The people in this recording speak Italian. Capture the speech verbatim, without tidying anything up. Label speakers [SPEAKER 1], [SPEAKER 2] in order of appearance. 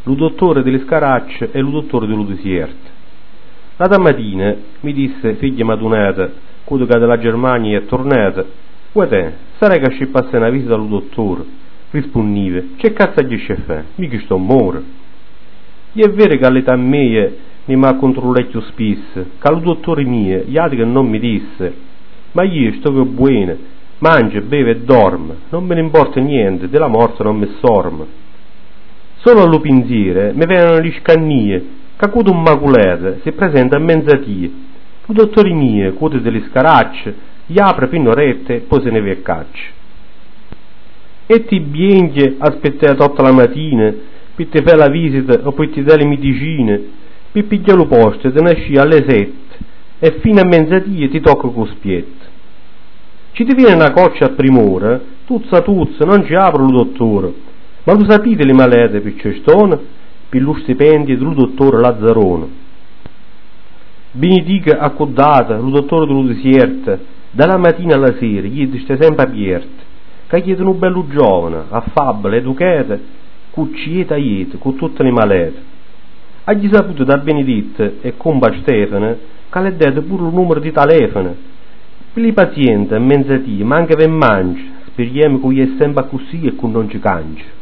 [SPEAKER 1] lo dottore delle scaracce e lo dottore dello desiert. La mattina mi disse figlia madunata, quello che dalla Germania è tornata, guarda, sarei che ci passa una visita allo dottore. Rispondive, c'è cazzo gli c'è fa, mica sto more. E è vero che all'età mia mi ma controllecchio spesso, che al dottore mio, gli altri che non mi disse, ma io sto che buono, mangia, beve e dorme, non me ne importa niente, della morte non mi sorma. Solo allo pensiero mi vengono le scannie, che quando un maculete si presenta a mezzatia, il dottore mio, quando delle scaracce, gli apre fino rette e poi se ne va a caccia. E ti bienche aspettare tutta la mattina, per ti fare la visita o per ti dare le medicine, per pigliare lo posto, te ne esci alle sette e fino a mezzatia ti tocca con spietto. Ci ti viene una coccia a prim'ora, tuzza tuzza, non ci apre lo dottore, ma lo sapete le malete per cestone, per lo stipendio del dottore Lazzarone. Benedica accodata, lo dottore dello deserto, dalla mattina alla sera, gli sta sempre aperto, che chiedono un bello giovane, affabile, educato, cuccieta iete, con tutte le malete. Ha gli saputo da Benedetta e compa Stefano, che le date pure il numero di telefono, per i pazienti a mezzatia, ma anche per mangi, speriamo che gli è sempre così e che non ci cangi.